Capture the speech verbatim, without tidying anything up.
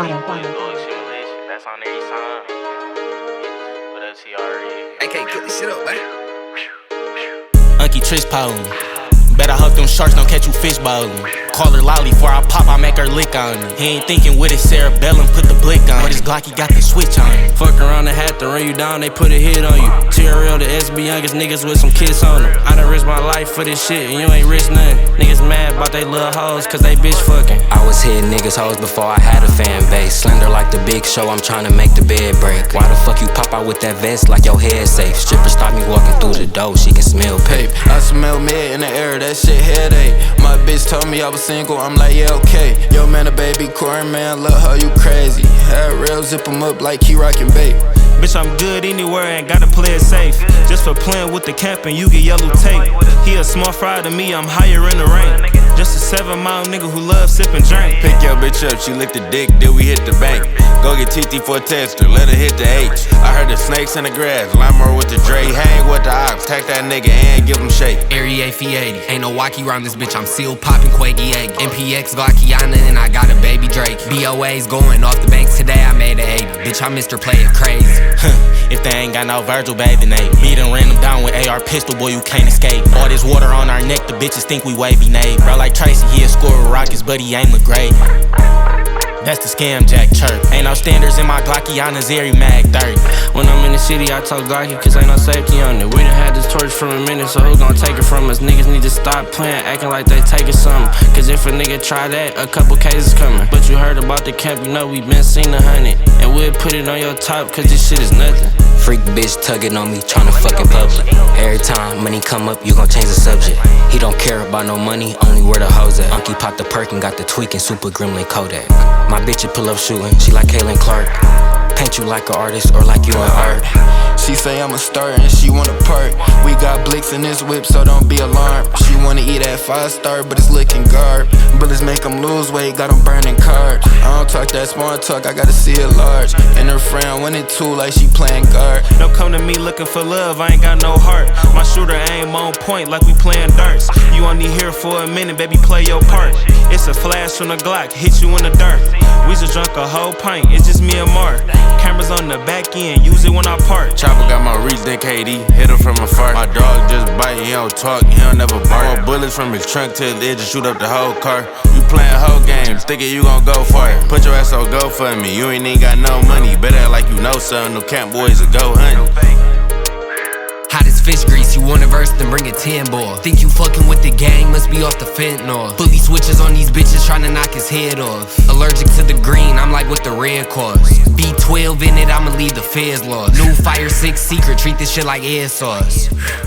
That's on there, son. What else he already? I can't cook this shit up, man. Unky Trish Pound. Bet I hope them sharks don't catch you fish bowling. Call her Lolly, before I pop, I make her lick on it. He ain't thinking with his cerebellum, put the blick on. But his Glocky got the switch on. Fuck around and had to run you down, they put a hit on you. T R L, the S B youngest niggas with some kids on them. I done risked my life for this shit, and you ain't risk nothing. Niggas mad about they little hoes, cause they bitch fucking. I was hitting niggas hoes before I had a fan base. Slender like the Big Show, I'm tryna make the bed break. Why the fuck you pop out with that vest like your head safe? Stripper stop me walking through the door, she can smell paper. I smell mid in the air, that shit headache. My bitch told me I was single, I'm like, yeah, okay. Yo, man, a baby corn, man, look how you crazy. Had real, zip him up like he rockin' bait. Bitch, I'm good anywhere, ain't gotta play it safe. Just for playing with the cap and you get yellow tape. He a small fry to me, I'm higher in the rank. Just a seven mile nigga who loves sippin' drink. Pick your bitch up, she licked the dick, then we hit the bank. Go get T T for a tester, let her hit the H. I heard the snakes in the grass, Limor with the Dre. Hang with the ops, tag that nigga and give him shake. Airy A F eighty, ain't no walkie around this bitch, I'm still poppin' Quaggy egg. M P X Glockiana and I got a baby Drake. B O A's going off the banks today, I made a eighty. Bitch, I'm Mister Play It Crazy. If they ain't got no Virgil, babe, then they beat and ran them down with A R pistol, boy, you can't escape. All this water on our neck, the bitches think we wavy nade. Bro, like Tracy, he'll score with rockets, but he ain't McGrady. That's the scam jack chirp. Ain't no standards in my Glockiana's Airy Mag thirty. When I'm in the city, I talk Glocky, cause ain't no safety on it. We done had this torch for a minute, so who gon' take it from us? Niggas need to stop playing, acting like they taking something. Cause if a nigga try that, a couple cases coming. But you heard about the camp, you know we been seen a hundred. And we'll put it on your top, cause this shit is nothing. Freak bitch tugging on me, tryna fuck in public. Every time money come up, you gon' change the subject. He don't care about no money, only where the hoes at. Unky popped the perk and got the tweaking, super gremlin Kodak. My bitch would pull up shooting, she like Kaylin Clark. Paint you like an artist or like you in art. She say I'm a star and she wanna part. We got blicks in this whip, so don't be alarmed. She wanna eat at five star, but it's looking garb. Bullets make them lose weight, got them burning cards. I don't talk that small talk, I gotta see it large. And her friend went it too like she playing guard. Don't come to me looking for love, I ain't got no heart. My shooter aim on point like we playing darts. You only here for a minute, baby, play your part. It's a flash from the Glock, hit you in the dirt. We just drunk a whole pint, it's just me and Mark. Cameras on the back end, use it when I park. Chopper got my reach than K D, hit him from afar. My dog just bite, he don't talk, he don't never bark. More bullets from his trunk to his edge and shoot up the whole car. You playing whole games, thinking you gon' go for it. Put your ass on go for me, you ain't even got no money. Better act like you know something, no camp boys will go hunting. Hot as fish grease, you want a verse, then bring a ten ball. Think you fucking with the gang, must be off the fentanyl. Fully switches on these bitches, tryna knock his head off. Allergic to the green, I'm like what the red cause. B twelve in it, I'ma leave the feds lost. New Fire six secret, treat this shit like air sauce.